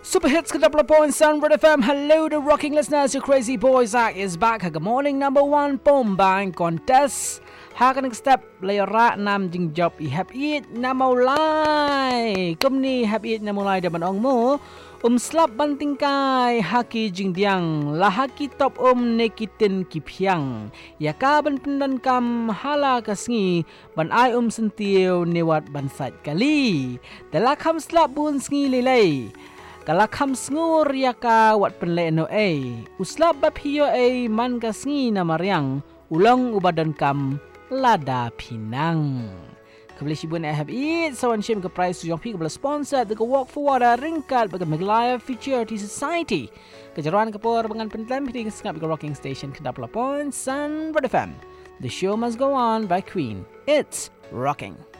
Super hits kedapla point Sunbird FM. Hello to rocking listeners. Your crazy boy Zach is back. Good morning number 1 Pombang contest. Hakan step layara nam jing job I have eat na maulai. Kumni have eat na maulai daman ong mo. Slap banting kai haki jing diang la haki top nekitin kipyang. Yakaban pendan kam hala kasngi ban ai sentiu newat bansat kali. Dalakam slap bun sngi lelai. Kalakam sngur yaka wat penle no uslap bab hiyo man kasngi na mariang ulang ubadan kam lada pinang. Kabeli sibun have eat sawan shim ke price yang pi kabel sponsor the walk forward ringkat bagi Maglaya Future Society. Kejaruan kepor dengan pentlam piting skap ke rocking station kedap lapon Sunbird FM. The show must go on by Queen. It's rocking.